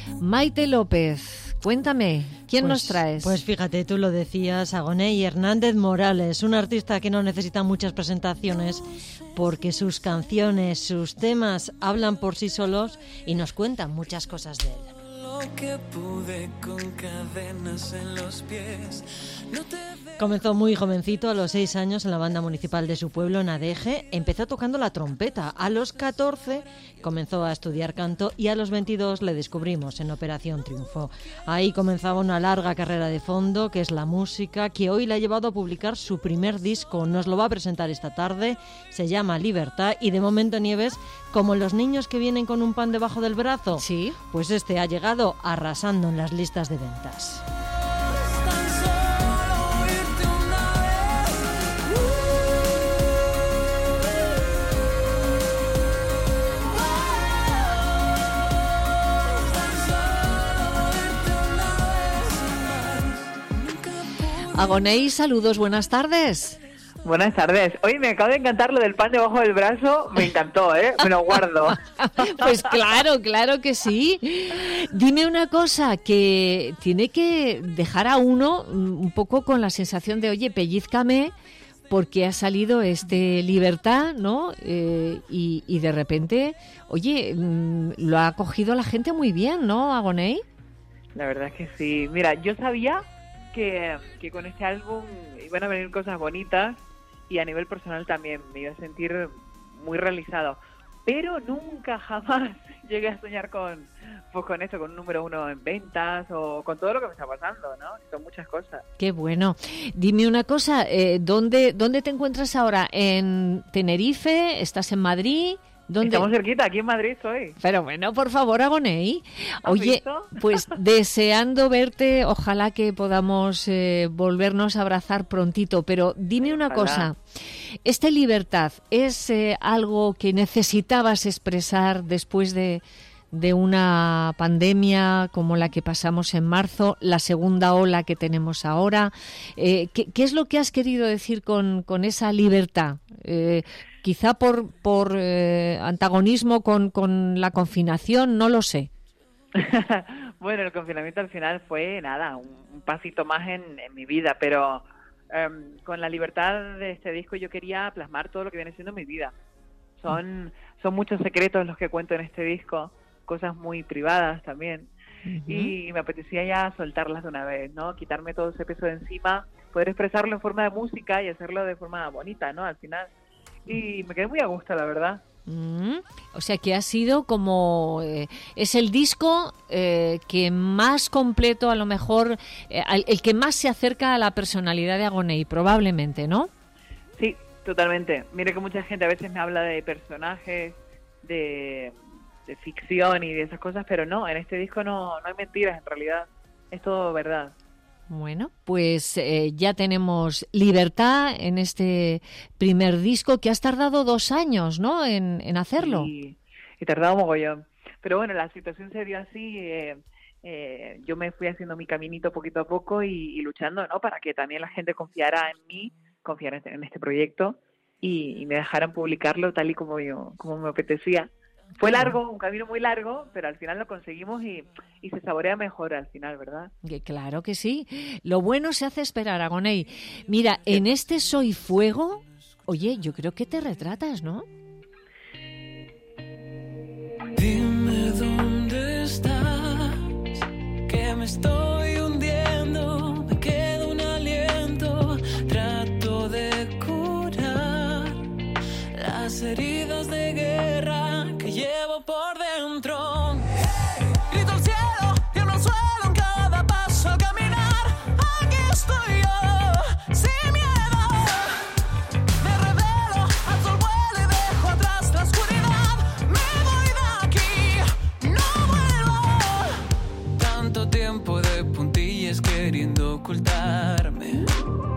Maite López, cuéntame, ¿quién nos traes? Pues fíjate, tú lo decías, Agoney Hernández Morales, un artista que no necesita muchas presentaciones porque sus canciones, sus temas hablan por sí solos y nos cuentan muchas cosas de él. Que pude con cadenas en los pies. Comenzó muy jovencito, a los 6 años, en la banda municipal de su pueblo, en Adeje. Empezó tocando la trompeta. A los 14 comenzó a estudiar canto y a los 22 le descubrimos en Operación Triunfo. Ahí comenzaba una larga carrera de fondo, que es la música, que hoy le ha llevado a publicar su primer disco. Nos lo va a presentar esta tarde, se llama Libertad, y de momento, Nieves, como los niños que vienen con un pan debajo del brazo, sí, pues este ha llegado arrasando en las listas de ventas. Agoney, saludos, buenas tardes. Buenas tardes. Oye, me acaba de encantar lo del pan debajo del brazo. Me encantó, ¿eh? Me lo guardo. Pues claro que sí. Dime una cosa que tiene que dejar a uno un poco con la sensación de, oye, pellízcame, porque ha salido Libertad, ¿no? Y de repente, oye, lo ha acogido la gente muy bien, ¿no, Agoney? La verdad es que sí. Mira, yo sabía que con este álbum iban a venir cosas bonitas y a nivel personal también me iba a sentir muy realizado, pero nunca jamás llegué a soñar con esto, con un número 1 en ventas o con todo lo que me está pasando, ¿no? Son muchas cosas. Qué bueno. Dime una cosa, ¿dónde te encuentras ahora? ¿En Tenerife? ¿Estás en Madrid? ¿Dónde? Estamos cerquita, aquí en Madrid estoy. Pero bueno, por favor, Agoney. Oye, visto? pues deseando verte, ojalá que podamos volvernos a abrazar prontito, pero dime una cosa, Libertad, ¿es algo que necesitabas expresar después de una pandemia como la que pasamos en marzo, la segunda ola que tenemos ahora? ¿Qué es lo que has querido decir con esa libertad? Quizá por antagonismo con la confinación, no lo sé. Bueno, el confinamiento al final fue nada, un pasito más en mi vida, pero con la libertad de este disco yo quería plasmar todo lo que viene siendo mi vida. Son muchos secretos los que cuento en este disco, cosas muy privadas también, y me apetecía ya soltarlas de una vez, ¿no? Quitarme todo ese peso de encima, poder expresarlo en forma de música y hacerlo de forma bonita, ¿no? Al final. Y me quedé muy a gusto, la verdad. O sea que ha sido como... es el disco que más completo, a lo mejor, el que más se acerca a la personalidad de Agoney, probablemente, ¿no? Sí, totalmente. Mire que mucha gente a veces me habla de personajes, de ficción y de esas cosas, pero no, en este disco no hay mentiras, en realidad. Es todo verdad. Bueno, pues ya tenemos Libertad en este primer disco que has tardado 2 años, ¿no?, en hacerlo. Sí, he tardado mogollón. Pero bueno, la situación se dio así, yo me fui haciendo mi caminito poquito a poco y luchando, ¿no?, para que también la gente confiara en mí, confiara en este proyecto y me dejaran publicarlo tal y como me apetecía. Fue largo, un camino muy largo, pero al final lo conseguimos y se saborea mejor al final, ¿verdad? Claro que sí. Lo bueno se hace esperar, Agoney. Mira, en este Soy Fuego, oye, yo creo que te retratas, ¿no? Dime dónde estás, que me estoy hundiendo, me queda un aliento, trato de curar las heridas de guerra que llevo por dentro. Grito al cielo, tiemblo al suelo en cada paso al caminar. Aquí estoy yo, sin miedo. Me revelo, alzo el vuelo y dejo atrás la oscuridad. Me voy de aquí, no vuelvo. Tanto tiempo de puntillas queriendo ocultarme.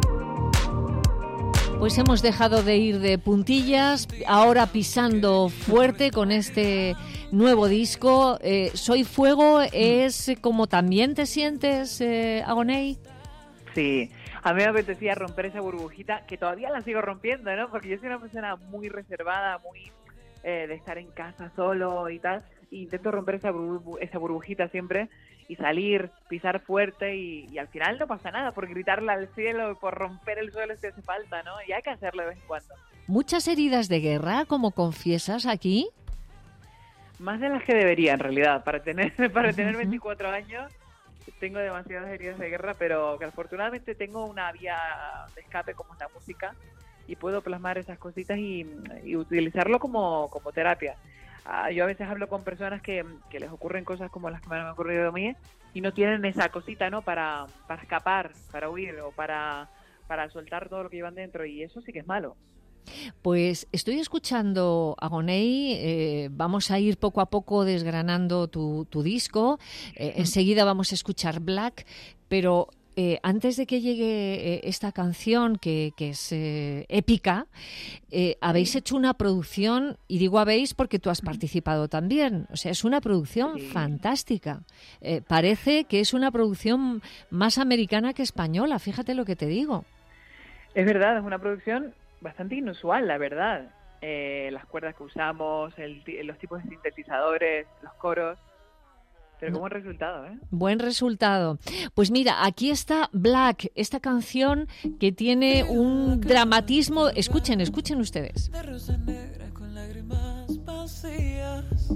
Pues hemos dejado de ir de puntillas, ahora pisando fuerte con este nuevo disco. Soy Fuego es como también te sientes, Agoney. Sí, a mí me apetecía romper esa burbujita, que todavía la sigo rompiendo, ¿no? Porque yo soy una persona muy reservada, muy de estar en casa solo y tal. e intento romper esa burbujita siempre y salir, pisar fuerte y al final no pasa nada por gritarle al cielo, por romper el suelo si hace falta, ¿no? Y hay que hacerlo de vez en cuando. ¿Muchas heridas de guerra, como confiesas aquí? Más de las que debería, en realidad. Para tener 24 años tengo demasiadas heridas de guerra, pero que afortunadamente tengo una vía de escape como es la música y puedo plasmar esas cositas y utilizarlo como terapia. Yo a veces hablo con personas que les ocurren cosas como las que me han ocurrido a mí y no tienen esa cosita, ¿no? Para escapar, para huir o para soltar todo lo que llevan dentro, y eso sí que es malo. Pues estoy escuchando Agoney, vamos a ir poco a poco desgranando tu disco, enseguida vamos a escuchar Black, pero antes de que llegue esta canción que es épica, habéis hecho una producción, y digo habéis porque tú has participado también, o sea, es una producción fantástica, parece que es una producción más americana que española, fíjate lo que te digo. Es verdad, es una producción bastante inusual, la verdad. Las cuerdas que usamos, los tipos de sintetizadores, los coros, pero qué buen resultado, ¿eh? Buen resultado. Pues mira, aquí está Black, esta canción que tiene un dramatismo. Escuchen ustedes. De rosa negra con lágrimas vacías.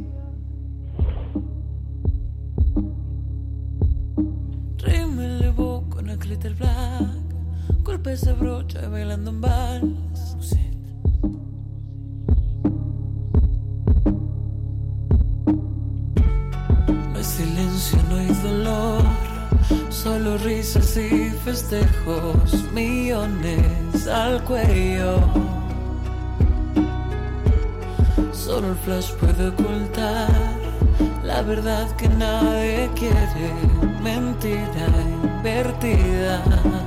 Rímel evoco con el glitter black. Golpe esa brocha bailando en vals. No hay silencio, no hay dolor, solo risas y festejos, millones al cuello. Solo el flash puede ocultar la verdad que nadie quiere, mentira invertida.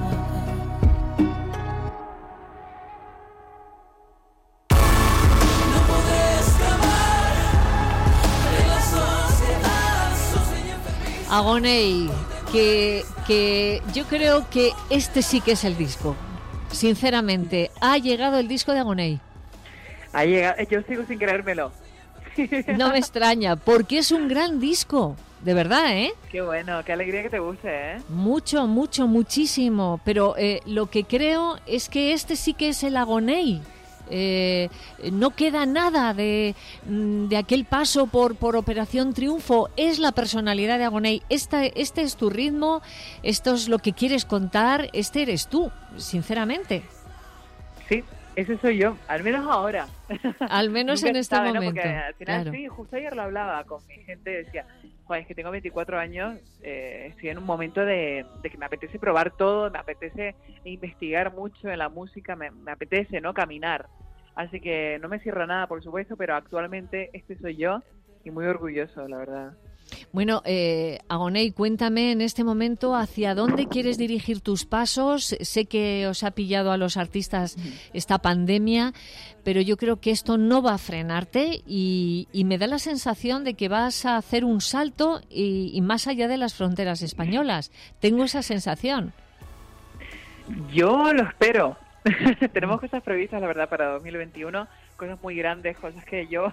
Agoney, que yo creo que este sí que es el disco. Sinceramente, ha llegado el disco de Agoney. Ha llegado, yo sigo sin creérmelo. No me extraña, porque es un gran disco, de verdad, ¿eh? Qué bueno, qué alegría que te guste, ¿eh? Mucho, muchísimo. Pero lo que creo es que este sí que es el Agoney. No queda nada de aquel paso por Operación Triunfo. Es la personalidad de Agoney. Este es tu ritmo, esto es lo que quieres contar, este eres tú, sinceramente. Sí, ese soy yo, al menos ahora. Al menos en este momento. ¿No? Porque al final, claro. Sí, justo ayer lo hablaba con mi gente, decía, joder, es que tengo 24 años, estoy en un momento de que me apetece probar todo, me apetece investigar mucho en la música, me apetece, ¿no?, caminar. Así que no me cierro nada, por supuesto, pero actualmente este soy yo y muy orgulloso, la verdad. Bueno, Agoney, cuéntame en este momento hacia dónde quieres dirigir tus pasos. Sé que os ha pillado a los artistas esta pandemia, pero yo creo que esto no va a frenarte y me da la sensación de que vas a hacer un salto y más allá de las fronteras españolas. Tengo esa sensación. Yo lo espero. Tenemos cosas previstas, la verdad, para 2021, cosas muy grandes, cosas que yo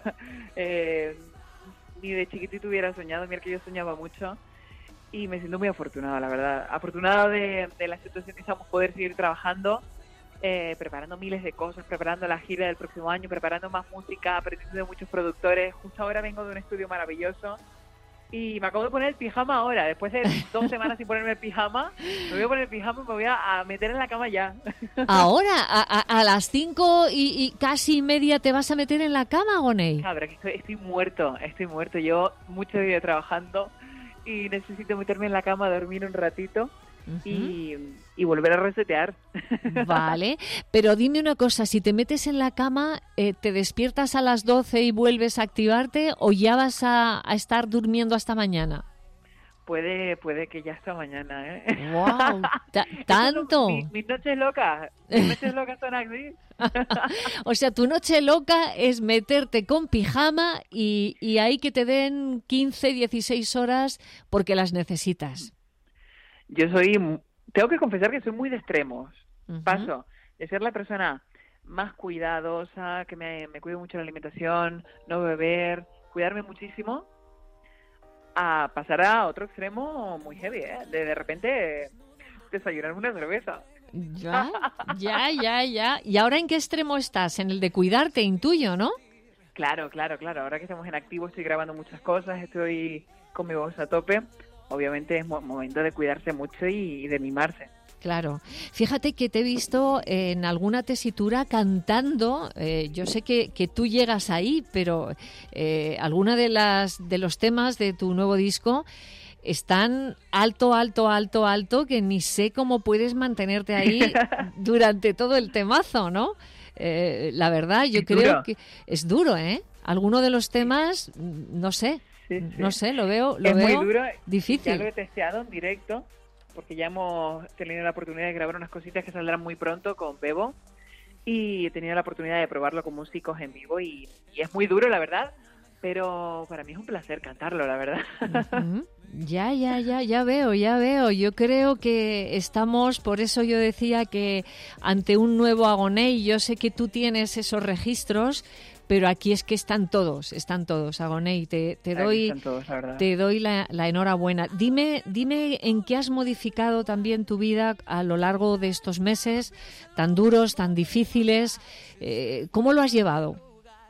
ni de chiquitito hubiera soñado. Mira que yo soñaba mucho y me siento muy afortunada, la verdad. Afortunada de la situación que estamos, poder seguir trabajando, preparando miles de cosas, preparando la gira del próximo año, preparando más música, aprendiendo de muchos productores. Justo ahora vengo de un estudio maravilloso y me acabo de poner el pijama ahora. Después de 2 semanas sin ponerme el pijama, me voy a poner el pijama y me voy a meter en la cama ya. Ahora, a las 5 y casi media te vas a meter en la cama, Agoney. Cabra, que estoy muerto. Yo mucho día trabajando y necesito meterme en la cama, dormir un ratito y volver a resetear. Vale, pero dime una cosa, si te metes en la cama, ¿te despiertas a las 12 y vuelves a activarte o ya vas a estar durmiendo hasta mañana? Puede que ya hasta mañana, ¿eh? ¡Wow! ¿Tanto? Mis noches locas son así. O sea, tu noche loca es meterte con pijama y ahí que te den 15, 16 horas porque las necesitas. Tengo que confesar que soy muy de extremos. Paso de ser la persona más cuidadosa, que me cuido mucho la alimentación, no beber, cuidarme muchísimo, a pasar a otro extremo muy heavy, ¿eh? De repente desayunar una cerveza. Ya. ¿Y ahora en qué extremo estás? En el de cuidarte, intuyo, ¿no? Claro. Ahora que estamos en activo estoy grabando muchas cosas, estoy con mi voz a tope. Obviamente es momento de cuidarse mucho y de mimarse. Claro. Fíjate que te he visto en alguna tesitura cantando. Yo sé que tú llegas ahí, pero alguna de los temas de tu nuevo disco están alto, que ni sé cómo puedes mantenerte ahí durante todo el temazo, ¿no? La verdad, yo creo que es duro, ¿eh? Alguno de los temas, no sé, no sé, lo veo muy duro, difícil. Ya lo he testeado en directo, porque ya hemos tenido la oportunidad de grabar unas cositas que saldrán muy pronto con Bebo, y he tenido la oportunidad de probarlo con músicos en vivo, y es muy duro, la verdad, pero para mí es un placer cantarlo, la verdad. Uh-huh. Ya veo. Yo creo que estamos, por eso yo decía que ante un nuevo Agoney. Yo sé que tú tienes esos registros, pero aquí es que están todos, Agoney. Te doy la enhorabuena. Dime en qué has modificado también tu vida a lo largo de estos meses tan duros, tan difíciles. ¿Cómo lo has llevado?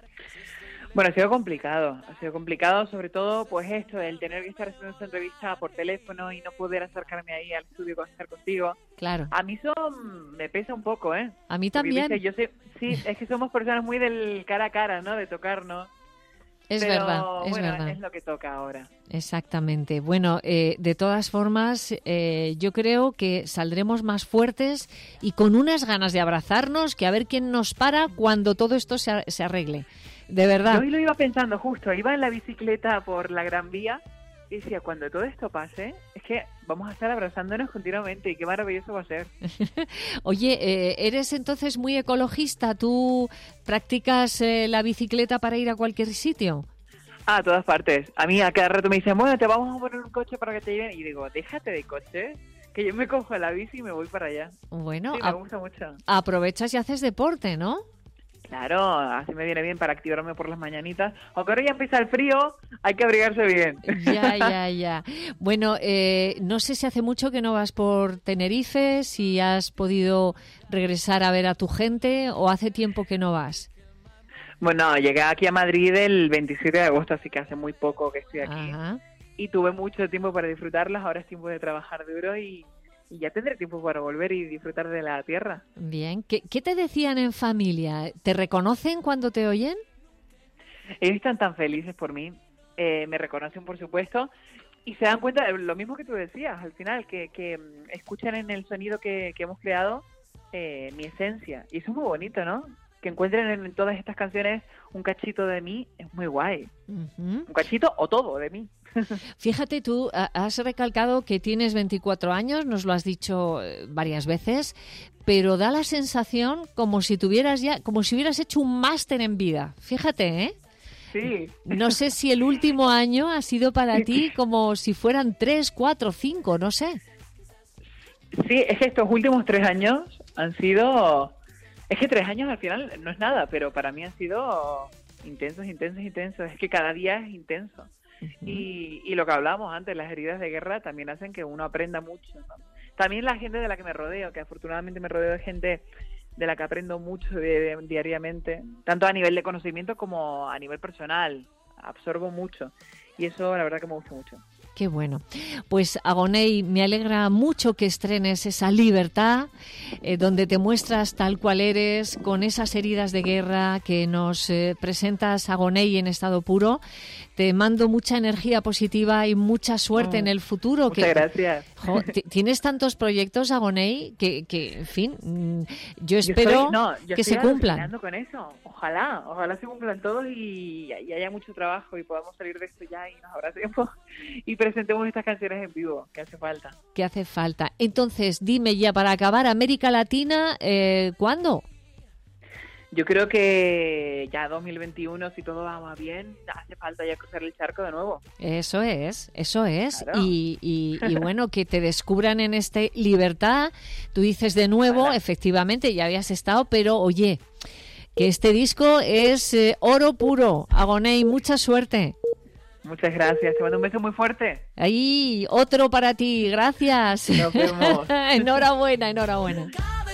Bueno, ha sido complicado, sobre todo pues esto, el tener que estar haciendo esta entrevista por teléfono y no poder acercarme ahí al estudio a estar contigo. Claro. A mí eso me pesa un poco, ¿eh? A mí también. Porque, yo sé, sí, es que somos personas muy del cara a cara, ¿no? De tocarnos. Es Pero, verdad. Es lo que toca ahora. Exactamente. Bueno, de todas formas, yo creo que saldremos más fuertes y con unas ganas de abrazarnos que a ver quién nos para cuando todo esto se arregle. De verdad. Yo hoy lo iba pensando justo, iba en la bicicleta por la Gran Vía y decía, cuando todo esto pase, es que vamos a estar abrazándonos continuamente y qué maravilloso va a ser. Oye, ¿eres entonces muy ecologista? ¿Tú practicas la bicicleta para ir a cualquier sitio? A todas partes. A mí a cada rato me dicen, bueno, te vamos a poner un coche para que te lleven. Y digo, déjate de coche, que yo me cojo la bici y me voy para allá. Bueno, sí, me gusta mucho. Aprovechas y haces deporte, ¿no? Claro, así me viene bien para activarme por las mañanitas. Aunque ahora ya empieza el frío, hay que abrigarse bien. Ya. Bueno, no sé si hace mucho que no vas por Tenerife, si has podido regresar a ver a tu gente o hace tiempo que no vas. Bueno, llegué aquí a Madrid el 27 de agosto, así que hace muy poco que estoy aquí. Ajá. Y tuve mucho tiempo para disfrutarlas, ahora es tiempo de trabajar duro y ya tendré tiempo para volver y disfrutar de la tierra. Bien. ¿Qué te decían en familia? ¿Te reconocen cuando te oyen? Ellos están tan felices por mí, me reconocen por supuesto, y se dan cuenta de lo mismo que tú decías, al final, que escuchan en el sonido que hemos creado mi esencia. Y eso es muy bonito, ¿no? Que encuentren en todas estas canciones un cachito de mí, es muy guay. Uh-huh. Un cachito o todo de mí. Fíjate, tú has recalcado que tienes 24 años, nos lo has dicho varias veces, pero da la sensación como si hubieras hecho un máster en vida. Fíjate, ¿eh? Sí. No sé si el último año ha sido para ti como si fueran 3, 4, 5, no sé. Sí, es que estos últimos 3 años han sido... Es que 3 años al final no es nada, pero para mí han sido intensos. Es que cada día es intenso. Uh-huh. Y lo que hablábamos antes, las heridas de guerra también hacen que uno aprenda mucho, ¿no? También la gente de la que me rodeo, que afortunadamente me rodeo de gente de la que aprendo mucho diariamente, tanto a nivel de conocimiento como a nivel personal. Absorbo mucho y eso la verdad que me gusta mucho. Qué bueno. Pues Agoney, me alegra mucho que estrenes esa Libertad, donde te muestras tal cual eres, con esas heridas de guerra que nos presentas, Agoney, en estado puro. Te mando mucha energía positiva y mucha suerte en el futuro. Muchas gracias. Tienes tantos proyectos, Agoney, que en fin, yo espero que se cumplan. Con eso. Ojalá se cumplan todos y haya mucho trabajo y podamos salir de esto ya y nos abracemos y presentemos estas canciones en vivo, que hace falta. Que hace falta. Entonces, dime ya para acabar, América Latina, ¿cuándo? Yo creo que ya 2021, si todo va más bien, hace falta ya cruzar el charco de nuevo. Eso es. Claro. Y bueno, que te descubran en este Libertad. Tú dices de nuevo, efectivamente, ya habías estado, pero oye, que este disco es oro puro. Agoney, mucha suerte. Muchas gracias. Te mando un beso muy fuerte. Ahí, otro para ti. Gracias. Nos vemos. Enhorabuena, enhorabuena.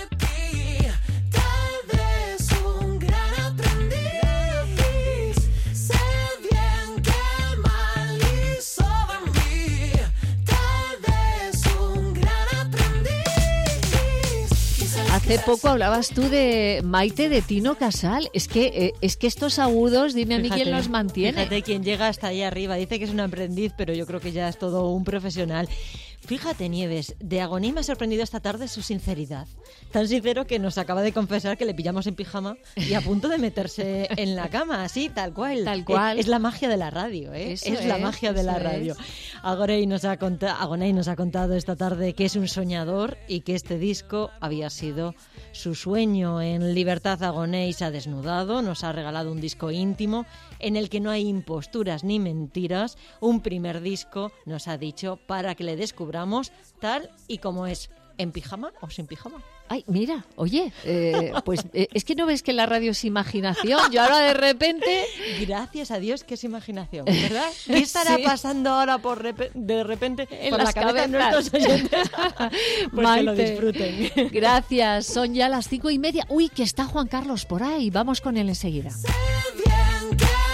Hace poco hablabas tú de Maite de Tino Casal. Es que estos agudos, dime a mí quién los mantiene. Fíjate, quién llega hasta ahí arriba. Dice que es un aprendiz, pero yo creo que ya es todo un profesional. Fíjate, Nieves, de Agoní me ha sorprendido esta tarde su sinceridad. Tan sincero que nos acaba de confesar que le pillamos en pijama y a punto de meterse en la cama, así, tal cual. Tal cual. Es la magia de la radio, ¿eh? Es la magia de la radio. Agoní nos ha contado esta tarde que es un soñador y que este disco había sido su sueño. En Libertad Agoní se ha desnudado, nos ha regalado un disco íntimo en el que no hay imposturas ni mentiras. Un primer disco, nos ha dicho, para que le descubramos tal y como es, en pijama o sin pijama. Ay, mira, oye, pues es que no ves que la radio es imaginación. Yo ahora de repente... Gracias a Dios que es imaginación, ¿verdad? ¿Qué estará pasando ahora de repente en por las la cabeza de nuestros oyentes? Pues Maite, que lo disfruten. Gracias, son ya las 5:30. Uy, que está Juan Carlos por ahí. Vamos con él enseguida. Sé bien que